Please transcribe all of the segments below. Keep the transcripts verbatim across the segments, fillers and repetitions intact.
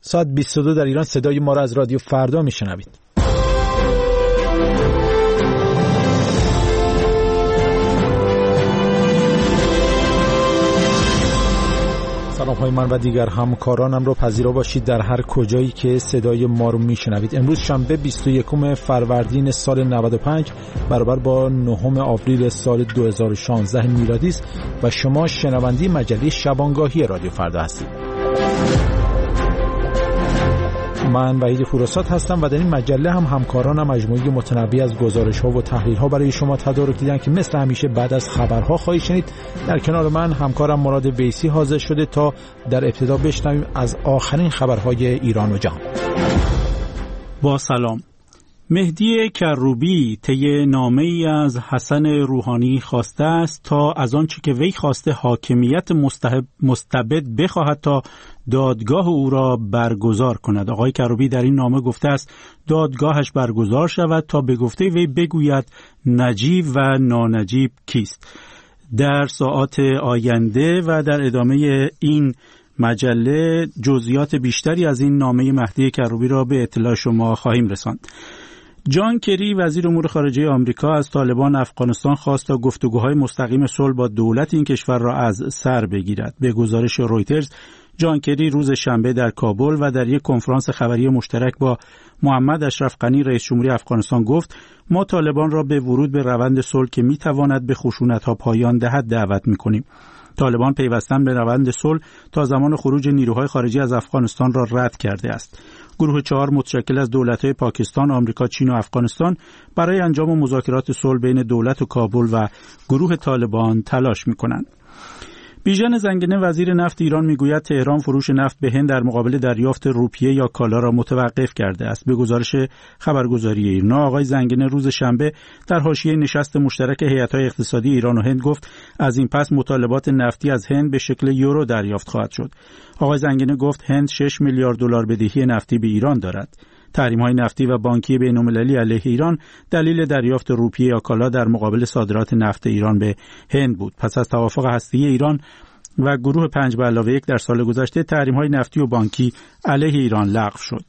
ساعت بیست و دو در ایران صدای ما را از رادیو فردا میشنوید. سلام های من و دیگر همکارانم رو پذیرا باشید در هر کجایی که صدای ما رو میشنوید. امروز شنبه بیست و یکم فروردین سال نود و پنج برابر با نهم آوریل سال دو هزار و شانزده میلادی است و شما شنونده مجله شبانگاهی رادیو فردا هستید. من وحید فورسات هستم و در این مجله هم همکارانم مجموعه متنوعی از گزارش‌ها و تحلیل‌ها برای شما تدارک دیدن که مثل همیشه بعد از خبرها خواهید شنید. در کنار من همکارم مراد ویسی حاضر شده تا در ابتدا بشنویم از آخرین خبرهای ایران و جهان. با سلام. مهدی کروبی طی نامه‌ای از حسن روحانی خواسته است تا از آنچه که وی خواسته حاکمیت مستبد بخواهد تا دادگاه او را برگزار کند. آقای کروبی در این نامه گفته است دادگاهش برگزار شود تا به گفته وی بگوید نجیب و نانجیب کیست. در ساعات آینده و در ادامه این مجله جزئیات بیشتری از این نامه مهدی کروبی را به اطلاع شما خواهیم رساند. جان کری وزیر امور خارجه آمریکا از طالبان افغانستان خواست تا گفتگوهای مستقیم صلح با دولت این کشور را از سر بگیرد. به گزارش رویترز جان کری روز شنبه در کابل و در یک کنفرانس خبری مشترک با محمد اشرف غنی رئیس جمهوری افغانستان گفت ما طالبان را به ورود به روند صلح که میتواند به خشونت‌ها پایان دهد دعوت می‌کنیم. طالبان پیوستن به روند صلح تا زمان خروج نیروهای خارجی از افغانستان را رد کرده است. گروه چهار متشکل از دولت‌های پاکستان، آمریکا، چین و افغانستان برای انجام مذاکرات صلح بین دولت و کابل و گروه طالبان تلاش می‌کنند. بیژن زنگنه وزیر نفت ایران میگوید تهران فروش نفت به هند در مقابل دریافت روپیه یا کالا را متوقف کرده است. به گزارش خبرگزاری ایرنا آقای زنگنه روز شنبه در حاشیه نشست مشترک هیئت‌های اقتصادی ایران و هند گفت از این پس مطالبات نفتی از هند به شکل یورو دریافت خواهد شد. آقای زنگنه گفت هند شش میلیارد دلار بدهی نفتی به ایران دارد. تحریم‌های نفتی و بانکی بین‌المللی علیه ایران دلیل دریافت روپیه یا کالا در مقابل صادرات نفت ایران به هند بود. پس از توافق هسته‌ای ایران و گروه پنج به علاوه یک در سال گذشته تحریم‌های نفتی و بانکی علیه ایران لغو شد.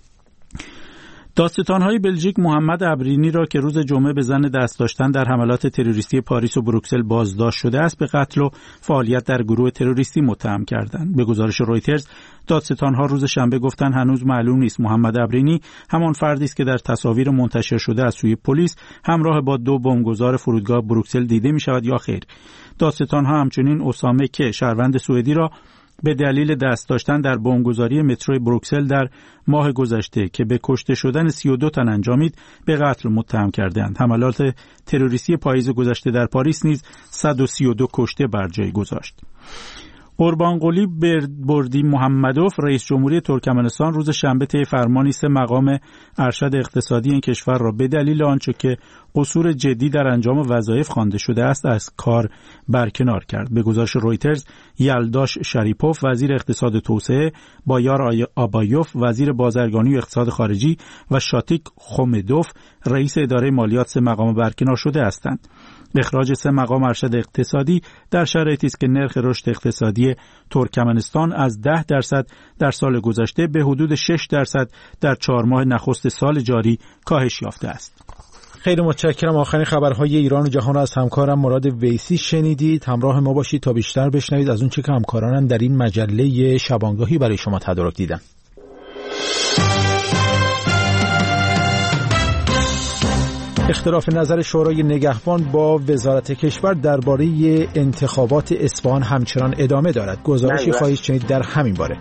دادستان‌های بلژیک محمد ابرینی را که روز جمعه به ظن دست داشتن در حملات تروریستی پاریس و بروکسل بازداشت شده است به قتل و فعالیت در گروه تروریستی متهم کردند. به گزارش رویترز دادستان‌ها روز شنبه گفتند هنوز معلوم نیست محمد ابرینی همان فردی است که در تصاویر منتشر شده از سوی پلیس همراه با دو بمبگذار فرودگاه بروکسل دیده می‌شود یا خیر. دادستان‌ها همچنین اسامه که شهروند سوئدی را به دلیل دست داشتن در بمبگذاری مترو بروکسل در ماه گذشته که به کشته شدن سی و دو تن انجامید به قتل متهم کردند. حملات تروریستی پاییز گذشته در پاریس نیز صد و سی و دو کشته بر جای گذاشت. قربانقلی بردی محمدوف رئیس جمهوری ترکمنستان روز شنبه طی فرمانی سه مقام ارشد اقتصادی این کشور را به دلیل آنچه که قصور جدی در انجام وظایف خوانده شده است از کار برکنار کرد. به گزارش رویترز یلداش شریپوف وزیر اقتصاد توسعه با یار آبایوف وزیر بازرگانی و اقتصاد خارجی و شاتیک خومدوف رئیس اداره مالیات سه مقام برکنار شده هستند. اخراج سه مقام ارشد اقتصادی در شرایطی است که نرخ رشد اقتصادی ترکمنستان از ده درصد در سال گذشته به حدود شش درصد در چهار ماه نخست سال جاری کاهش یافته است. خیلی متشکرم. آخرین خبرهای ایران و جهان از همکارم مراد ویسی شنیدید. همراه ما باشید تا بیشتر بشنوید از اون چه که همکارانم در این مجله شبانگاهی برای شما تدارک دیدن. اختلاف نظر شورای نگهبان با وزارت کشور درباره انتخابات اصفهان همچنان ادامه دارد. گزارشی خواهید شنید در همین باره.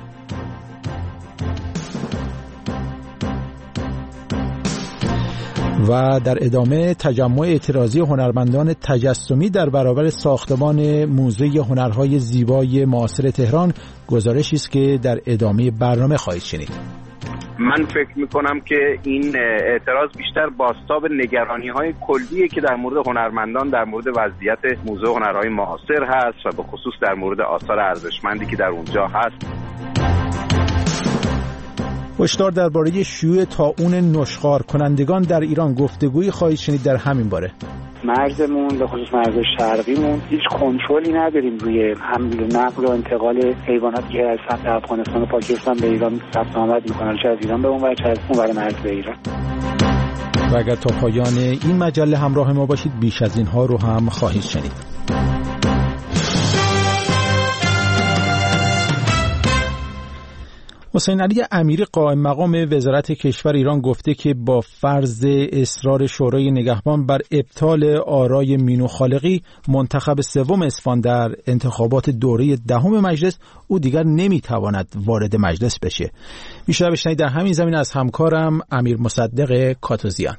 و در ادامه تجمع اعتراضی هنرمندان تجسمی در برابر ساختمان موزه هنرهای زیبای معاصر تهران، گزارشی است که در ادامه برنامه خواهید شنید. من فکر میکنم که این اعتراض بیشتر بازتاب نگرانی‌های کلیه که در مورد هنرمندان در مورد وضعیت موزه هنرهای معاصر هست و به خصوص در مورد آثار ارزشمندی که در اونجا هست. هشدار درباره شیوع طاعون نشخوار کنندگان در ایران، گفتگویی خواهید شنید در همین باره. مرزمون به خصوص مرز شرقیمون هیچ کنترلی نداریم روی حمل و نقل و انتقال حیوانات که از سمت افغانستان و پاکستان به ایران ثبت آمد میکنن، چه از ایران به اون ور چه از اون ور مرز به ایران. و اگر تا پایان این مجله همراه ما باشید بیش از اینها رو هم خواهید شنید. حسین علی امیری قائم مقام وزارت کشور ایران گفته که با فرض اصرار شورای نگهبان بر ابطال آرای مینو خالقی منتخب سوم اصفهان در انتخابات دوره دهم مجلس، او دیگر نمیتواند وارد مجلس بشه. بیشتر بشنوید در همین زمین از همکارم امیر مصدق کاتوزیان.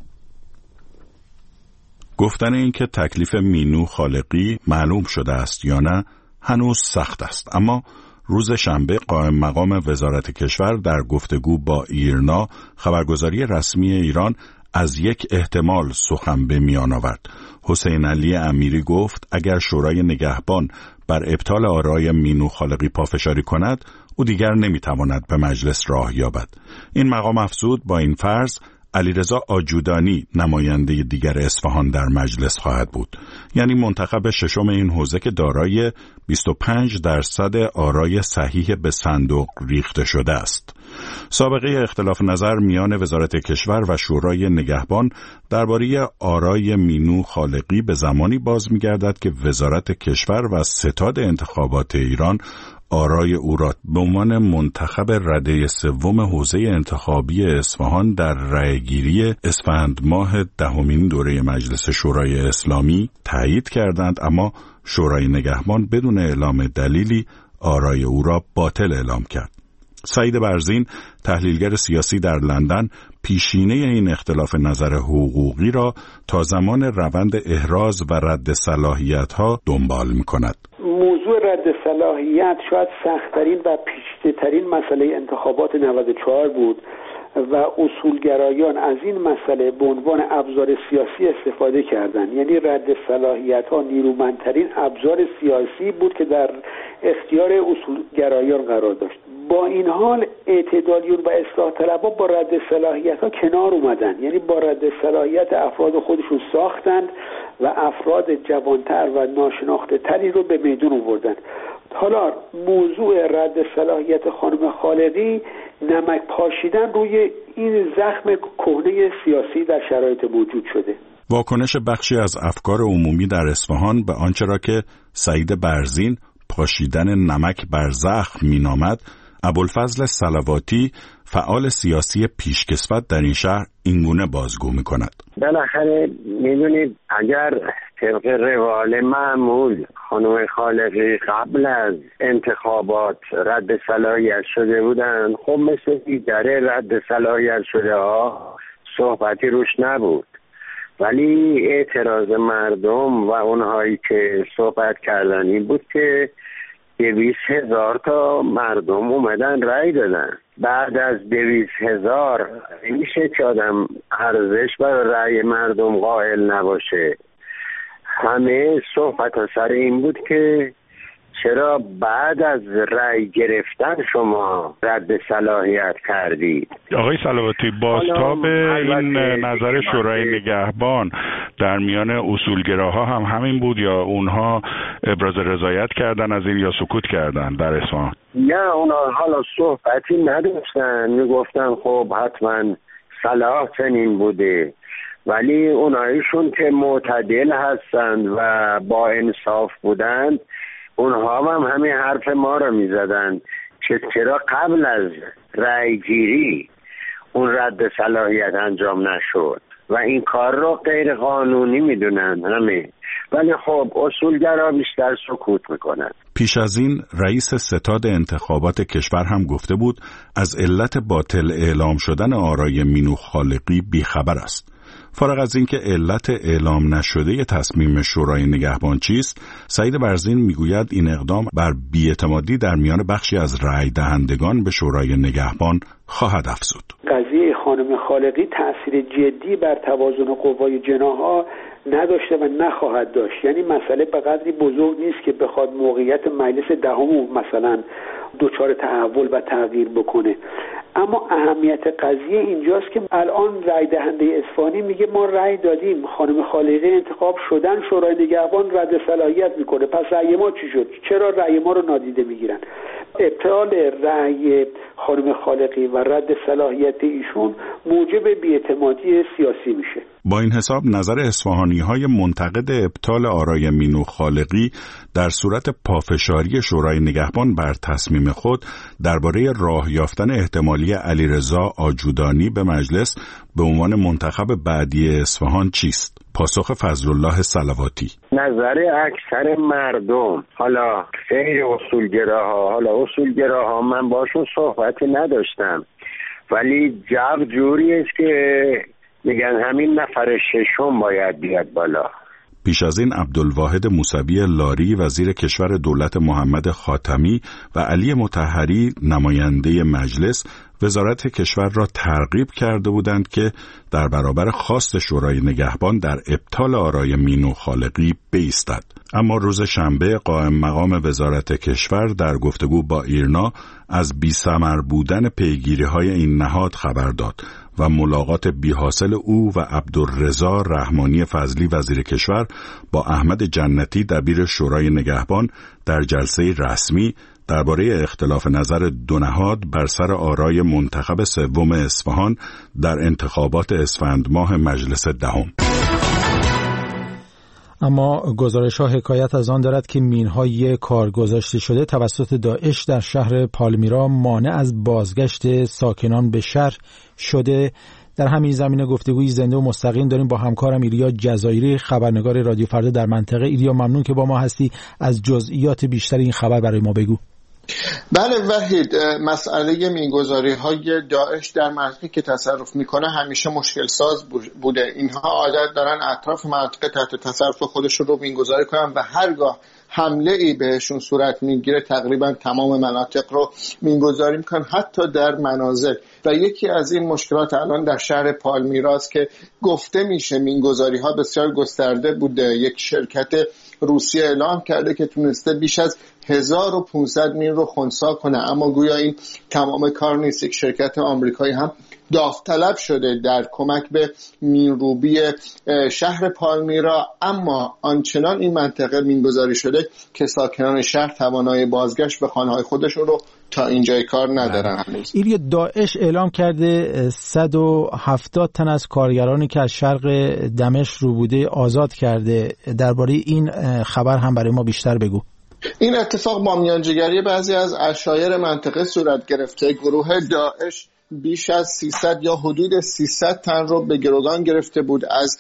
گفتن این که تکلیف مینو خالقی معلوم شده است یا نه هنوز سخت است، اما روز شنبه قائم مقام وزارت کشور در گفتگو با ایرنا خبرگزاری رسمی ایران از یک احتمال سخن به میان آورد. حسین علی امیری گفت اگر شورای نگهبان بر ابطال آرای مینو خالقی پافشاری کند، او دیگر نمیتواند به مجلس راه یابد. این مقام افزود با این فرض علیرضا آجودانی نماینده دیگر اصفهان در مجلس خواهد بود، یعنی منتخب ششم این حوزه که دارای بیست و پنج درصد آرای صحیح به صندوق ریخته شده است. سابقه اختلاف نظر میان وزارت کشور و شورای نگهبان درباره آرای مینو خالقی به زمانی باز می‌گردد که وزارت کشور و ستاد انتخابات ایران آرای او را به عنوان منتخب رده سوم حوزه انتخابی اصفهان در رأیگیری اسفند ماه دهمین دوره مجلس شورای اسلامی تایید کردند، اما شورای نگهبان بدون اعلام دلیلی آرای او را باطل اعلام کرد. سعید برزین، تحلیلگر سیاسی در لندن، پیشینه این اختلاف نظر حقوقی را تا زمان روند احراز و رد صلاحیت‌ها دنبال می‌کند. موضوع رد صلاحیت شاید سخت‌ترین و پیچیده‌ترین مسئله انتخابات نود و چهار بود و اصولگرایان از این مسئله به عنوان ابزار سیاسی استفاده کردند. یعنی رد صلاحیت‌ها نیرومندترین ابزار سیاسی بود که در اختیار اصولگرایان قرار داشت. با این حال اعتدالیون و اصلاح طلبها با رد صلاحیت‌ها کنار اومدن، یعنی با رد صلاحیت افراد خودشون ساختند و افراد جوانتر و ناشناخته تری رو به میدون آوردن. حالا موضوع رد صلاحیت خانم خالقی نمک پاشیدن روی این زخم کهنه سیاسی در شرایط موجود شده. واکنش بخشی از افکار عمومی در اصفهان به آنچه را که سعید برزین پاشیدن نمک بر زخم مینامد، ابوالفضل صلواتی فعال سیاسی پیشکسوت در این شهر اینگونه بازگو می‌کند. بالاخره می‌دونید اگر طبق روال معمول خانم خالقی قبل از انتخابات رد صلاحیت شده بودن، خب مثل دیگر رد صلاحیت شده ها صحبتی روش نبود، ولی اعتراض مردم و اونهایی که صحبت کردن این بود که دویست هزار تا مردم اومدن رأی دادن. بعد از دویست هزار میشه که آدم ارزش برای رأی مردم قائل نباشه. همه صحبت ها سر این بود که چرا بعد از رأی گرفتن شما رد صلاحیت کردید؟ آقای صلواتی، بازتاب این نظر شورای نگهبان در میان اصولگراها هم همین بود یا اونها ابراز رضایت کردن از این یا سکوت کردن در اصفهان؟ نه، اونها حالا صحبتی نداشتن، میگفتن خب حتما صلاح چنین بوده، ولی اونایشون که معتدل هستند و با انصاف بودند اونها هم همین حرف ما رو میزدن که چرا قبل از رأی گیری اون رد صلاحیت انجام نشد و این کار رو غیر قانونی میدونن همه، ولی خب اصولگرا بیشتر سکوت میکنن. پیش از این رئیس ستاد انتخابات کشور هم گفته بود از علت باطل اعلام شدن آرای مینو خالقی بیخبر است. فارغ از اینکه علت اعلام نشده تصمیم شورای نگهبان چیست، سعید برزین میگوید این اقدام بر بی‌اعتمادی در میان بخشی از رأی دهندگان به شورای نگهبان خواهد افزود. قضیه خانم خالقی تأثیر جدی بر توازن قوای جناح‌ها نداشته و نخواهد داشت. یعنی مسئله به قدری بزرگ نیست که بخواد موقعیت مجلس دهم مثلا دچار تحول و تغییر بکنه. اما اهمیت قضیه اینجاست که الان رای دهنده اصفهانی میگه ما رای دادیم، خانم خالقی انتخاب شدن، شورای نگهبان رد صلاحیت میکنه، پس رای ما چی شد؟ چرا رای ما رو نادیده میگیرن؟ ابطال رای خانم خالقی و رد صلاحیت ایشون موجب بی‌اعتمادی سیاسی میشه. با این حساب نظر اصفهانی‌های منتقد ابطال آرای مینو خالقی در صورت پافشاری شورای نگهبان بر تصمیم خود درباره راه یافتن احتمالی علیرضا آجودانی به مجلس به عنوان منتخب بعدی اصفهان چیست؟ پاسخ فضلالله صلواتی: نظر اکثر مردم، حالا خیلی اصولگراها، حالا اصولگراها من باشون صحبتی نداشتم، ولی جو جوری است که میگن همین نفر ششم باید بیاد بالا. پیش از این عبدالواحد موسوی لاری وزیر کشور دولت محمد خاتمی و علی مطهری نماینده مجلس وزارت کشور را ترغیب کرده بودند که در برابر خواست شورای نگهبان در ابطال آرای مینو خالقی بایستد. اما روز شنبه قائم مقام وزارت کشور در گفتگو با ایرنا از بی‌ثمر بودن پیگیری‌های این نهاد خبر داد و ملاقات بی‌حاصل او و عبدالرضا رحمانی فضلی وزیر کشور با احمد جنتی دبیر شورای نگهبان در جلسه رسمی درباره اختلاف نظر دو نهاد بر سر آرای منتخب سوم اصفهان در انتخابات اسفند ماه مجلس دهم. اما گزارش ها حکایت از آن دارد که مینهای کار گذاشته شده توسط داعش در شهر پالمیرا مانع از بازگشت ساکنان به شهر شده. در همین زمینه گفتگوی زنده و مستقیم داریم با همکارم ایلیا جزایری، خبرنگار رادیو فردا در منطقه. ایلیا، ممنون که با ما هستی. از جزئیات بیشتر این خبر برای ما بگو. بله وحید، مسئله مینگذاری های داعش در منطقه که تصرف میکنه همیشه مشکل ساز بوده. اینها عادت دارن اطراف منطقه تحت تصرف خودشون رو مینگذاری کنن و هرگاه حمله ای بهشون صورت میگیره تقریبا تمام مناطق رو مینگذاری میکنن، حتی در منازل. و یکی از این مشکلات الان در شهر پالمیراست که گفته میشه مینگذاری ها بسیار گسترده بوده. یک شرکت روسیه اعلام کرده که تونسته بیش از هزار و پانصد مین رو خنثی کنه، اما گویا این تمام کار نیست. یک شرکت آمریکایی هم داوطلب شده در کمک به مینروبی شهر پالمیرا، اما آنچنان این منطقه مینگذاری شده که ساکنان شهر توانایی بازگشت به خانه‌های خودشون رو تا اینجای کار ندارن. ایلیا، داعش اعلام کرده صد و هفتاد تن از کارگرانی که از شرق دمشق رو بوده آزاد کرده. درباره این خبر هم برای ما بیشتر بگو. این اتفاق با میانجیگری بعضی از عشایر منطقه صورت گرفته. گروه داعش بیش از سیصد یا حدود سیصد تن رو به گروگان گرفته بود از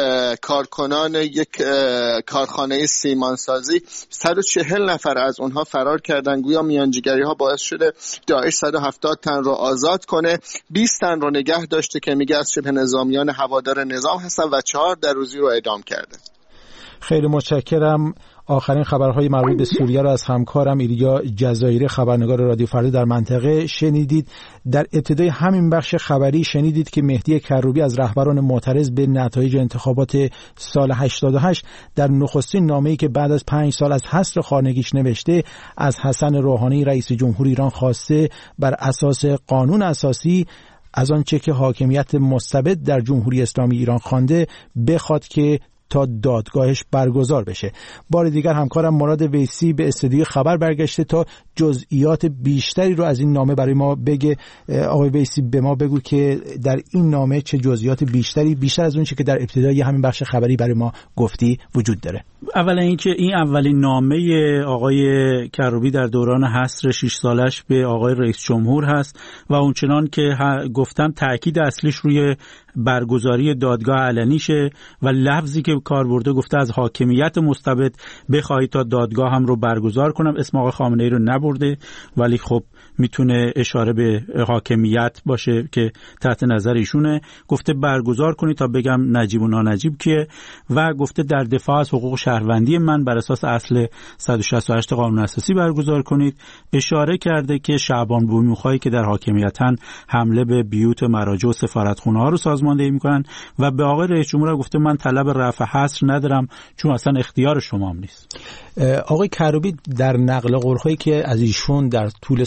کارکنان یک کارخانه سیمانسازی. صد و چهل نفر از اونها فرار کردن. گویا میانجیگری ها باعث شده داعش صد و هفتاد تن رو آزاد کنه، بیست تن رو نگه داشته که میگه از شبه نظامیان هوادار نظام هستن و چهار در روزی رو اعدام کرده. خیلی متشکرم. آخرین خبرهای مربوط به سوریه را از همکارم ایلیا جزایری، خبرنگار رادیو فردا در منطقه شنیدید. در ابتدای همین بخش خبری شنیدید که مهدی کروبی از رهبران معترض به نتایج انتخابات سال هشتاد و هشت در نخستین نامه‌ای که بعد از پنج سال از حصر خانگیش نوشته از حسن روحانی رئیس جمهور ایران خواسته بر اساس قانون اساسی از آنچه که حاکمیت مستبد در جمهوری اسلامی ایران خوانده بخواد که تا دادگاهش برگزار بشه. بار دیگر همکارم مراد ویسی به استودیوی خبر برگشته تا جزئیات بیشتری رو از این نامه برای ما بگه. آقای ویسی، به ما بگو که در این نامه چه جزئیات بیشتری بیشتر از اون چه که در ابتدای همین بخش خبری برای ما گفتی وجود داره. اولا اینکه این اولین نامه آقای کروبی در دوران حصر شش سالش به آقای رئیس جمهور هست و اونچنان که گفتم تاکید اصلیش روی برگزاری دادگاه علنیشه و لفظی که کار برده گفته از حاکمیت مستبد بخواهید تا دادگاه هم رو برگزار کنم. اسم آقای خامنه‌ای رو نبرده، ولی خب میتونه اشاره به حاکمیت باشه که تحت نظر ایشونه. گفته برگزار کنید تا بگم نجیب و نانجیب کیه، و گفته در دفاع از حقوق شهروندی من بر اساس اصل صد و شصت و هشت قانون اساسی برگزار کنید. اشاره کرده که شعبان بومیخایی که در حاکمیتن حمله به بیوت مراجع و سفارتخونه ها رو سازماندهی میکنن و به آقای رئیس جمهور گفته من طلب رفع حصر ندارم چون اصلا اختیار شما هم نیست. آقای کروبی در نقل قول‌هایی که از ایشون در طول سالهای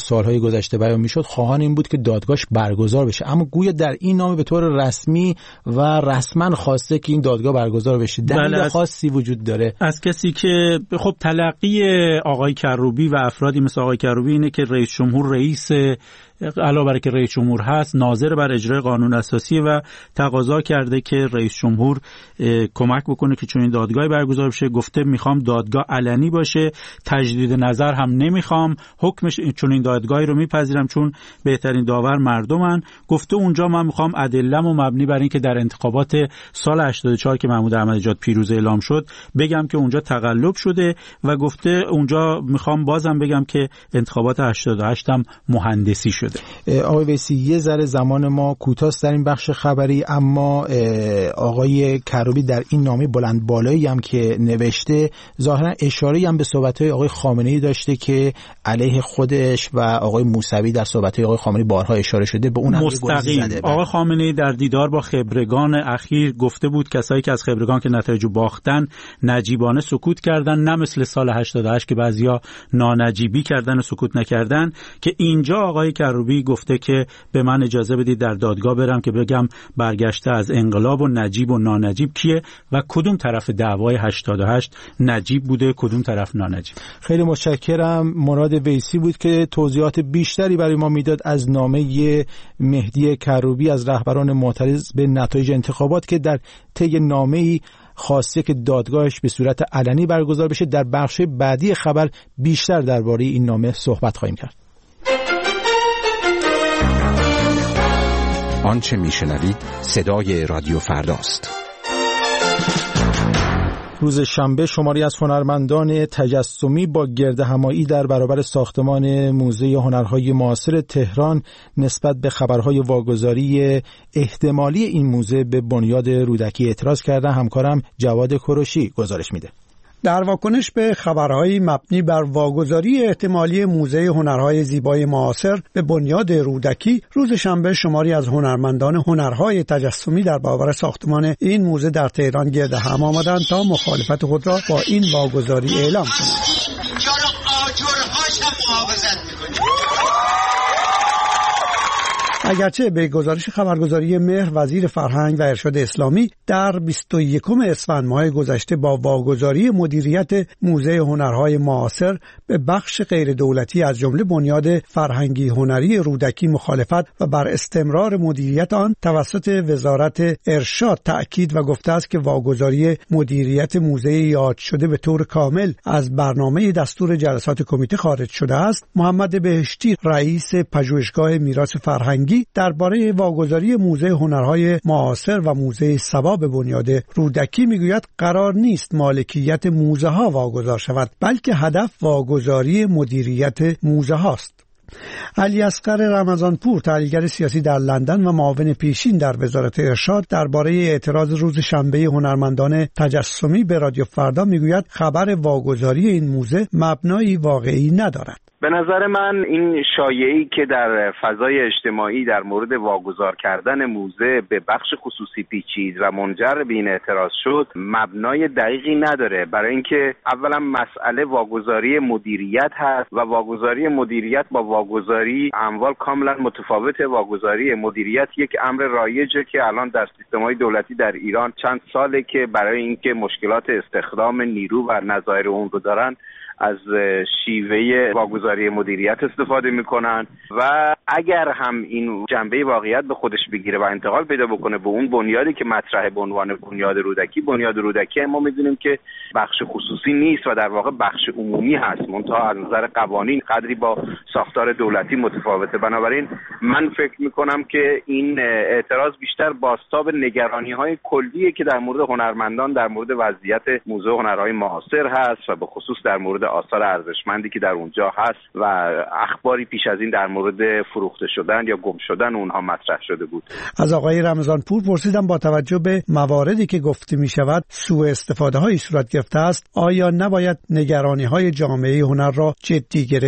گذشته بیان میشد خواهان این بود که دادگاهش برگزار بشه، اما گویا در این نامه به طور رسمی و رسما خواسته که این دادگاه برگزار بشه. دلیل بله، خاصی وجود داره از کسی که خب تلقی آقای کروبی و افرادی مثل آقای کروبی اینه که رئیس جمهور رئیس علاوه بر که رئیس جمهور هست ناظر بر اجرای قانون اساسی و تقاضا کرده که رئیس جمهور کمک بکنه که چون این دادگاه برگزار بشه. گفته میخوام دادگاه علنی باشه، تجدید نظر هم نمیخوام، حکمش چون این دادگاهی رو میپذیرم چون بهترین داور مردمن. گفته اونجا من میخوام ادله‌مو مبنی بر این که در انتخابات سال هشتاد و چهار که محمود احمدی‌نژاد پیروز اعلام شد بگم که اونجا تقلب شده و گفته اونجا میخوام بازم بگم که انتخابات هشتاد و هشت هم مهندسی شده. آقای ویسی یه ذره زمان ما کوتاست در این بخش خبری، اما آقای کروبی در این نامه بلند بالایی هم که نوشته ظاهرا اشاره‌ای هم به صحبت‌های آقای خامنه‌ای داشته که علیه خودش و آقای موسوی در صحبت‌های آقای خامنه‌ای بارها اشاره شده، به اون مستقیم. آقای خامنه‌ای در دیدار با خبرگان اخیر گفته بود کسایی که از خبرگان که نتایجو باختن نجیبانه سکوت کردن، نه مثل سال هشتاد و هشت که بعضیا نانجیبی کردن و سکوت نکردن، که اینجا آقای کروبی گفته که به من اجازه بدید در دادگاه برم که بگم برگشته از انقلاب و نجیب و نانجیب کیه و کدوم طرف دعوای هشتاد و هشت نجیب بوده کدوم طرف نانجیب. خیلی متشکرم. مراد ویسی بود که توضیحات بیشتری برای ما میداد از نامه مهدی کروبی از رهبران معترض به نتایج انتخابات که در طی نامه‌ای خواسته که دادگاهش به صورت علنی برگزار بشه. در بخش بعدی خبر بیشتر درباره این نامه صحبت خواهیم کرد. آنچه میشنوید صدای رادیو فرداست. روز شنبه شماری از هنرمندان تجسمی با گردهمایی در برابر ساختمان موزه هنرهای معاصر تهران نسبت به خبرهای واگذاری احتمالی این موزه به بنیاد رودکی اعتراض کردن. همکارم جواد کوروشی گزارش میده. در واکنش به خبرهای مبنی بر واگذاری احتمالی موزه هنرهای زیبای معاصر به بنیاد رودکی، روز شنبه شماری از هنرمندان هنرهای تجسمی در برابر ساختمان این موزه در تهران گرد هم آمدند تا مخالفت خود را با این واگذاری اعلام کنند. اگرچه به گزارش خبرگزاری مهر وزیر فرهنگ و ارشاد اسلامی در بیست و یکم اسفند ماه گذشته با واگذاری مدیریت موزه هنرهای معاصر به بخش غیر دولتی از جمله بنیاد فرهنگی هنری رودکی مخالفت و بر استمرار مدیریت آن توسط وزارت ارشاد تأکید و گفته است که واگذاری مدیریت موزه یاد شده به طور کامل از برنامه دستور جلسات کمیته خارج شده است. محمد بهشتی رئیس پژوهشگاه میراث فرهنگی درباره واگذاری موزه هنرهای معاصر و موزه سبا به بنیاد رودکی میگوید قرار نیست مالکیت موزه ها واگذار شود، بلکه هدف واگذاری مدیریت موزه هاست. علی اصغر رمضانپور، تحلیلگر سیاسی در لندن و معاون پیشین در وزارت ارشاد، درباره اعتراض روز شنبه هنرمندان تجسمی به رادیو فردا میگوید خبر واگذاری این موزه مبنایی واقعی ندارد. به نظر من این شایعه‌ای که در فضای اجتماعی در مورد واگذار کردن موزه به بخش خصوصی پیچید و منجر به این اعتراض شد مبنای دقیقی نداره، برای اینکه اولا مسئله واگذاری مدیریت هست و واگذاری مدیریت با واگذاری اموال کاملا متفاوته. واگذاری مدیریت یک امر رایجه که الان در سیستم‌های دولتی در ایران چند ساله که برای اینکه مشکلات استخدام نیرو و نظایر اون رو دارن از شیوه واگذاری مدیریت استفاده میکنن و اگر هم این جنبه واقعیت به خودش بگیره و انتقال پیدا بکنه به اون بنیادی که مطرحه به عنوان بنیاد رودکی، بنیاد رودکی ما میدونیم که بخش خصوصی نیست و در واقع بخش عمومی هست، منتها از نظر قوانین قدری با ساختار دولتی متفاوته. بنابراین من فکر میکنم که این اعتراض بیشتر بازتاب نگرانی‌های کلیه که در مورد هنرمندان در مورد وضعیت موزه هنرهای معاصر هست و به خصوص در مورد آثار ارزشمندی که در اونجا هست و اخباری پیش از این در مورد فروخته شدن یا گم شدن اونها مطرح شده بود. از آقای رمضانپور پرسیدم با توجه به مواردی که گفته می شود سوء استفاده هایی صورت گرفته است، آیا نباید نگرانی های جامعه هنر را جدی گرفت؟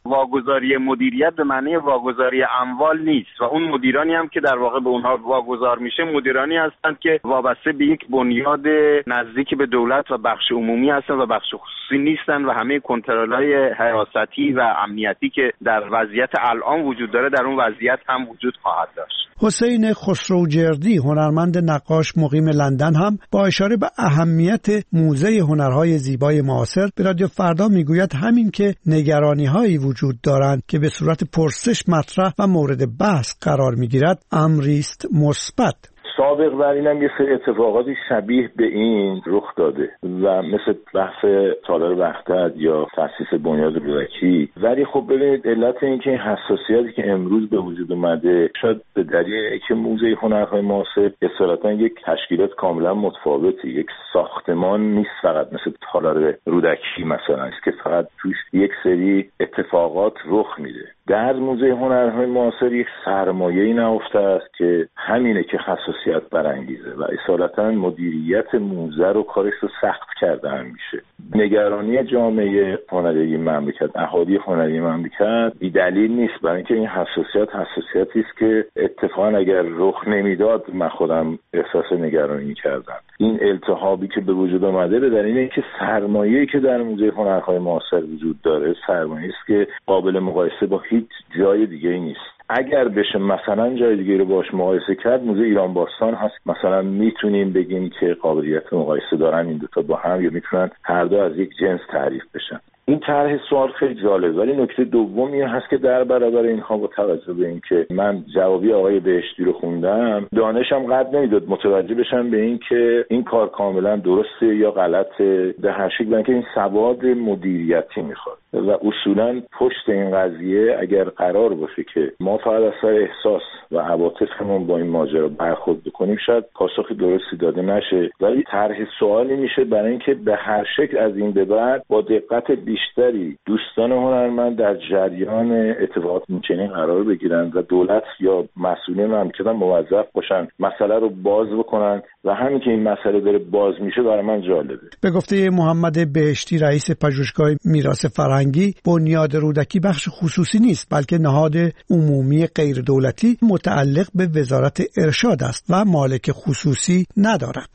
واگذاری مدیریت به معنی واگذاری اموال نیست و اون مدیرانی هم که در واقع به اونها واگذار میشه مدیرانی هستند که وابسته به یک بنیاد نزدیک به دولت و بخش عمومی هستند و بخش خصوصی نیستند و همه کنترل‌های حراستی و امنیتی که در وضعیت الان وجود داره در اون وضعیت هم وجود خواهد داشت. حسین خسروجردی هنرمند نقاش مقیم لندن هم با اشاره به اهمیت موزه هنرهای زیبای معاصر به رادیو فردا میگوید همین که نگرانی‌هایی وجود دارند که به صورت پرسش مطرح و مورد بحث قرار میگیرد امری است مثبت. سابق بر اینم یه سری اتفاقاتی شبیه به این رخ داده و مثل بحث تالار وحدت یا تأسیس بنیاد رودکی، ولی خب ببینید علت این که این حساسیتی که امروز به وجود اومده شاید به دلیل که موزه هنرهای معاصر اصالتا یک تشکیلات کاملا متفاوتی، یک ساختمان نیست فقط مثل تالار رودکی مثلا است که فقط توش یک سری اتفاقات رخ میده. در موزه هنرهای معاصر یک سرمایه‌ای نهفته است که همینه که حساسیت برانگیزه و اصالتا مدیریت موزه رو کارش رو سخت کرده هم میشه. نگرانی جامعه هنری مملکت، اهالی هنری مملکت بی دلیل نیست، برای اینکه این حساسیت حساسیتی است که اتفاقا اگر رخ نمیداد من خودم احساس نگرانی کردم. این التهابی که به وجود اومده به دلیل اینکه سرمایه‌ای که در موزه هنرهای معاصر وجود داره سرمایه‌ای است که قابل مقایسه با هیچ جای دیگه نیست. اگر بشه مثلا جای دیگه رو باش مقایسه کرد موزه ایران باستان هست، مثلا میتونیم بگیم که قابلیت مقایسه دارن این دوتا با هم یا میتونن هر دو از یک جنس تعریف بشن. این طرح سوال خیلی جالب، ولی نکته دومی هست که در برابر اینها با توجه به اینکه من جوابی آقای بهشتی رو خوندم دانشم قد نمیداد متوجه بشم به این که این کار کاملا درسته یا غلطه، به هر شکل اینکه این سواد مدیریتی میخواد و اصولا پشت این قضیه اگر قرار باشه که ما فقط از سر احساس و عواطفمون با این ماجرا برخورد بکنیم شاید پاسخی درستی داده نشه، ولی طرح سوالی میشه برای اینکه به هر شکل از این به بعد با دقت بیشتری دوستان هنرمند در جریان اتفاقات اینچنین قرار بگیرن و دولت یا مسئولین مملکت موظف باشن مسئله رو باز بکنن و همین که این مسئله داره باز میشه برای من جالبه. به گفته محمد بهشتی رئیس پژوهشگاه میراث فرهنگی، بنیاد رودکی بخش خصوصی نیست بلکه نهاد عمومی غیر دولتی متعلق به وزارت ارشاد است و مالک خصوصی ندارد.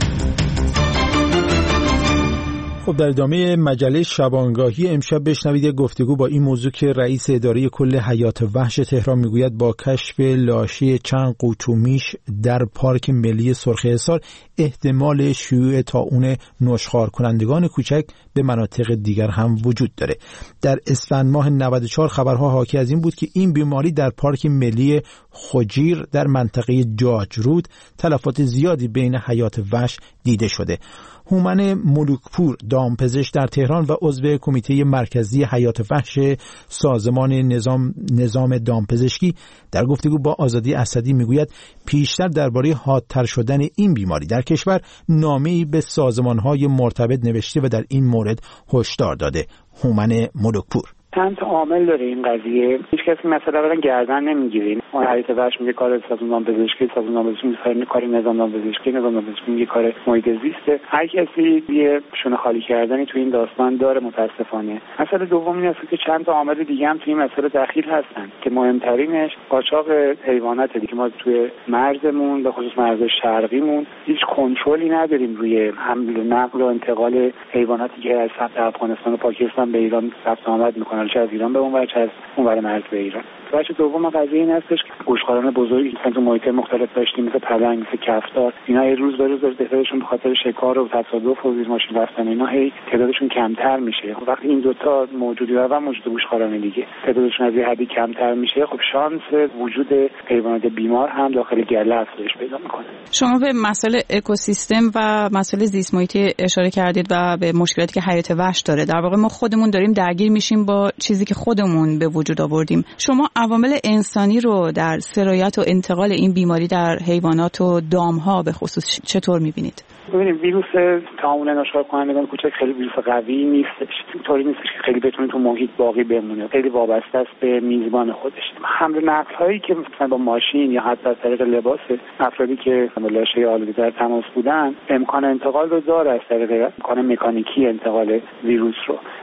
خب در ادامه مجله شبانگاهی امشب بشنوید یک گفتگو با این موضوع که رئیس اداره کل حیات وحش تهران میگوید با کشف لاشه چند قوطومیش در پارک ملی سرخ حصار احتمال شیوع طاعون نشخوار کنندگان کوچک به مناطق دیگر هم وجود داره. در اسفند ماه نود و چهار خبرها حاکی از این بود که این بیماری در پارک ملی خجیر در منطقه جاجرود تلفات زیادی بین حیات وحش دیده شده. هومن ملوکپور دامپزشک در تهران و عضو کمیته مرکزی حیات وحش سازمان نظام نظام دامپزشکی در گفتگو با آزادی اسدی میگوید پیشتر درباره حادتر شدن این بیماری در کشور نامه‌ای به سازمان‌های مرتبط نوشته و در این مورد هشدار داده. هومن ملوکپور: چند تا عامل داره این قضیه، هیچ کسی مثلا برای گردن نمیگیره. اون حیات وحش میگه کار سازمان دامپزشکی، سازمان دامپزشکی میگه کار نظام دامپزشکی، نظام دامپزشکی میگه کار محیط زیسته. هر کسی یه شونه خالی کردنی تو این داستان داره متاسفانه. مسئله دوم این است که چند تا عامل دیگه هم تو این مسئله دخیل هستن که مهمترینش قاچاق حیواناته که ما توی مرزمون به خصوص مرز شرقیمون هیچ کنترلی نداریم روی حمل و نقل و انتقال حیواناتی که از سمت افغانستان و پاکستان به ایران ثبت آمد میکنن، چه از ایران به اون ور چه از اون ور مرز به ایران. بچه دوم قضیه این هستش که گوشخواران بزرگی که تو محیط مختلف داشتیم مثل پلنگ، مثل کفتار، اینا یه روز به روز تعدادشون به خاطر شکار و تصادف و زیر ماشین رفتن اینا هی تعدادشون کمتر میشه. خب وقتی این دوتا موجودی و موجود گوشخواران دیگه تعدادشون از یه حدی کمتر میشه، خب شانس وجود حیوانات بیمار هم داخل گله افزایش پیدا میکنه. شما به مسئله اکوسیستم و مسئله زیست محیطی اشاره کردید و به مشکلاتی که حیات وحش داره. در واقع ما خودمون داریم درگیر میشیم با چیزی که خودمون به وجود آوردیم. شما عوامل انسانی رو در سرایت و انتقال این بیماری در حیوانات و دامها به خصوص چطور می‌بینید؟ ببینید ویروس طاعون نشخوار کنندگان کوچک خیلی ویروس قوی نیستش، اینطوری نیستش که خیلی بتونه تو محیط باقی بمونه، خیلی وابسته است به میزبان خودش. حمل و نقل هایی که مثلا با ماشین یا حتی از طریق لباس افرادی که با لاشه آلوده در تماس بودن امکان انتقال رو داره، از طریق امکان مکانیکی انتقال ویروس رو.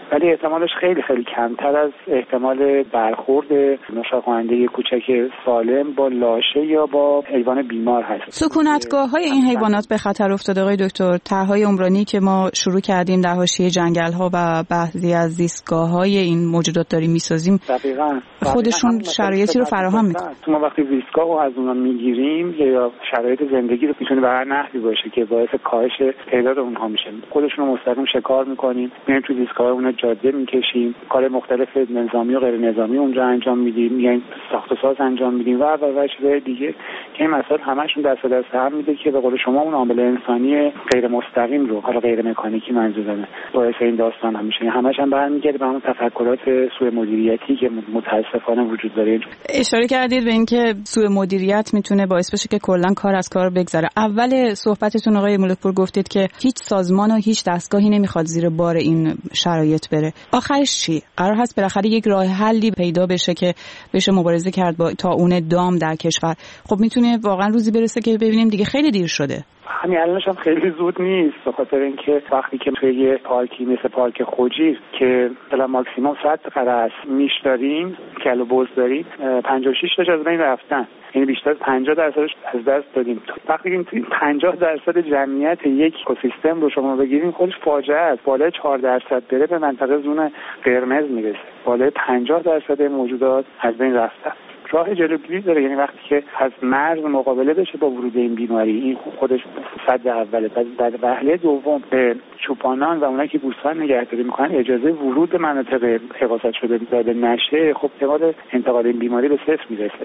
ولی احتمالش خیلی خیلی کمتر از احتمال برخورد نوشا کننده کوچک سالم با لاشه یا با حیوان بیمار هست. سکونتگاه‌های این حیوانات به خطر افتاده آقای دکتر؟ طرح‌های عمرانی که ما شروع کردیم در حاشیه جنگل‌ها و بعضی از زیستگاه‌های این موجودات داریم می‌سازیم، دقیقاً خودشون شرایطی رو فراهم می‌کنن. ما وقتی زیستگاه رو از اونها می‌گیریم یا شرایط زندگی رو می‌تونه به هر نحوی باشه که باعث کاهش تعداد اونها میشه، خودشون رو مستقیم شکار می‌کنیم، میایم تو زیستگاه اونها جاده می‌کشیم، کار مختلف نظامی و غیر نظامی اونجا انجام میدیم، میایم ساخت و ساز انجام میدیم و و و چیزای دیگه که این مسائل همشون دست دست هم میده که به قول شما اون عامل انسانی غیر مستقیم رو، حالا غیر مکانیکی منظورمه، باعث این داستان هم میشه. همش هم برمیگرده به اون تفکرات سوء مدیریتی که متاسفانه وجود داره. اشاره کردید به اینکه سوء مدیریت میتونه باعث بشه که کلا کار از کار بگذره. اول صحبتتون آقای ملکپور گفتید که هیچ سازمان و هیچ دستگاهی نمیخواد زیر بار این شرایط بره. آخرش چی؟ قرار هست بالاخره یک راه حلی پیدا بشه که بشه مبارزه کرد با تا اون دام در کشور. خب میتونه واقعا روزی برسه که ببینیم دیگه خیلی دیر شده. همین الانش هم خیلی زود نیست، به خاطر اینکه وقتی که توی یه پارکی مثل پارک خوجیر که مثلا ماکسیمم صد قره است میش داریم، کلو بز داریم، پنجاه و شش تاش از بین رفتن، یعنی بیشتر از پنجاه درصدش از دست دادیم. وقتی که این پنجاه درصد جمعیت یک اکوسیستم رو شما بگیریم خودش فاجعه است. بالای چهار درصد بره به منطقه زون قرمز میرسه، بالای پنجاه درصد موجودات از بین رفتن. راه جلوگیری داره، یعنی وقتی که از مرز مقابله بشه با ورود این بیماری، این خودش صد اوله. بعد وهله دوم به چوپانان و اونایی که بوستان نگهداری میکنن اجازه ورود مناطق حفاظت شده داده نشه، خب احتمال انتقال این بیماری به صفر میرسه.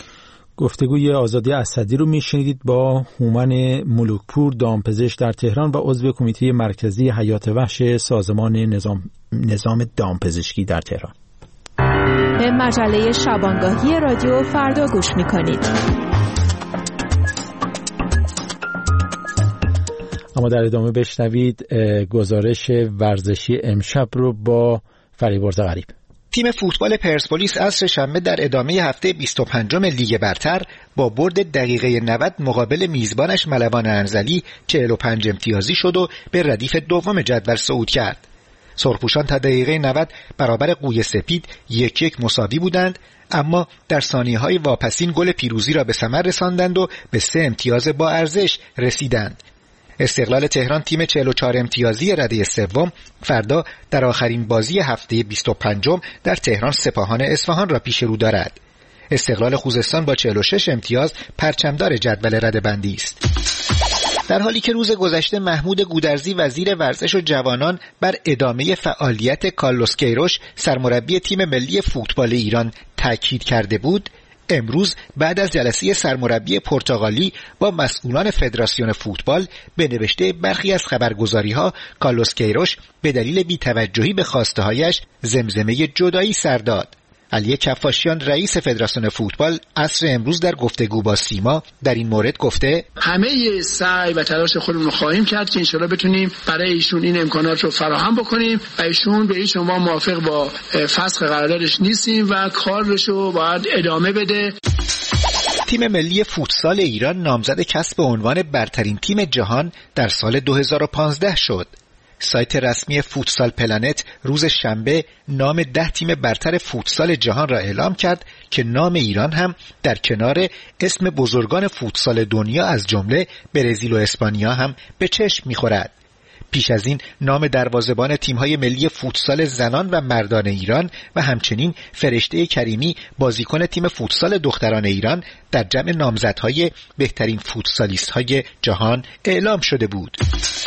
گفتگوی آزادی اسدی رو میشنیدید با هومن ملکپور، دامپزشک در تهران و عضو کمیته مرکزی حیات وحش سازمان نظام نظام دامپزشکی در تهران. به مجله شبانگاهی رادیو فردا گوش میکنید. اما در ادامه بشنوید گزارش ورزشی امشب رو با فریبرز غریب. تیم فوتبال پرسپولیس عصر شنبه در ادامه هفته بیست و پنجم لیگ برتر با برد دقیقه نود مقابل میزبانش ملوان انزلی چهل و پنج امتیازی شد و به ردیف دوم جدول صعود کرد. سرخپوشان تا دقیقه نود برابر قوی سپید یک یک مساوی بودند، اما در ثانیه‌های واپسین گل پیروزی را به ثمر رساندند و به سه امتیاز با ارزش رسیدند. استقلال تهران تیم چهل و چهار امتیازی رده سوم فردا در آخرین بازی هفته بیست و پنجم در تهران سپاهان اصفهان را پیش رو دارد. استقلال خوزستان با چهل و شش امتیاز پرچمدار جدول رده‌بندی است. در حالی که روز گذشته محمود گودرزی وزیر ورزش و جوانان بر ادامه فعالیت کارلوس کیروش سرمربی تیم ملی فوتبال ایران تاکید کرده بود، امروز بعد از جلسه سرمربی پرتغالی با مسئولان فدراسیون فوتبال به نوشته برخی از خبرگزاری‌ها کارلوس کیروش به دلیل بی‌توجهی به خواسته‌هایش زمزمه جدایی سر داد. علی کفاشیان رئیس فدراسیون فوتبال عصر امروز در گفتگو با سیما در این مورد گفته همه سعی و تلاش خودمون رو خواهیم کرد که انشالله بتونیم برای ایشون این امکانات رو فراهم بکنیم و ایشون به هیچ عنوان موافق با فسخ قراردادش نیستیم و کارش رو باید ادامه بده. تیم ملی فوتسال ایران نامزد کسب عنوان برترین تیم جهان در سال دو هزار و پانزده شد. سایت رسمی فوتسال پلنت روز شنبه نام ده تیم برتر فوتسال جهان را اعلام کرد که نام ایران هم در کنار اسم بزرگان فوتسال دنیا از جمله برزیل و اسپانیا هم به چشم می‌خورد. پیش از این نام دروازه‌بان تیم‌های ملی فوتسال زنان و مردان ایران و همچنین فرشته کریمی بازیکن تیم فوتسال دختران ایران در جمع نامزدهای بهترین فوتسالیست‌های جهان اعلام شده بود.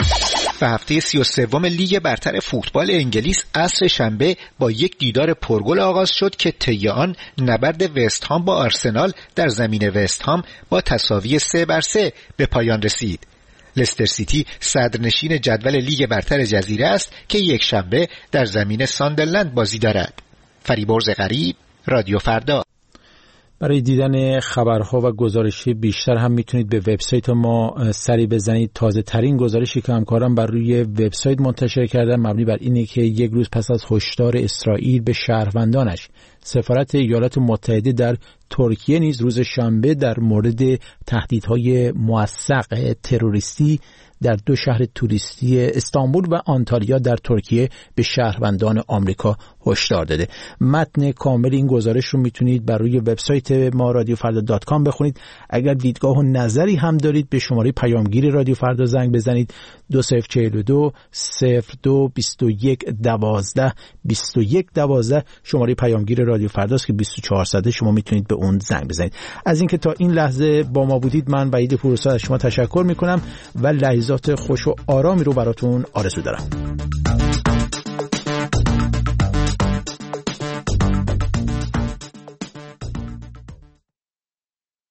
و هفته سی و سوم لیگ برتر فوتبال انگلیس عصر شنبه با یک دیدار پرگل آغاز شد که طی آن نبرد وست هام با آرسنال در زمین وست هام با تساوی سه بر سه به پایان رسید. لستر سیتی صدرنشین جدول لیگ برتر جزیره است که یک شنبه در زمین ساندرلند بازی دارد. فریبرز غریب، رادیو فردا. برای دیدن خبرها و گزارشی بیشتر هم میتونید به وبسایت ما سری بزنید. تازه ترین گزارشی که همکارم بر روی وبسایت منتشر کردن مبنی بر اینه که یک روز پس از هشدار اسرائیل به شهروندانش سفارت ایالات متحده در ترکیه نیز روز شنبه در مورد تهدیدهای موثق تروریستی در دو شهر توریستی استانبول و آنتالیا در ترکیه به شهروندان آمریکا هشدار داده. متن کامل این گزارش رو میتونید بر روی وبسایت ما رادیو فردا دات کام بخونید. اگر دیدگاه و نظری هم دارید به شماره پیامگیر رادیو فردا زنگ بزنید دو صفر چهل و دو صفر دو بیست و یک دوازده بیست و یک دوازده. شماره پیامگیر رادیو فرداست که بیست و چهار صد شما میتونید به اون زنگ بزنید. از اینکه تا این لحظه با ما بودید من وحید پورسا از شما تشکر میکنم و لحظات خوش و آرامی رو براتون آرزو دارم.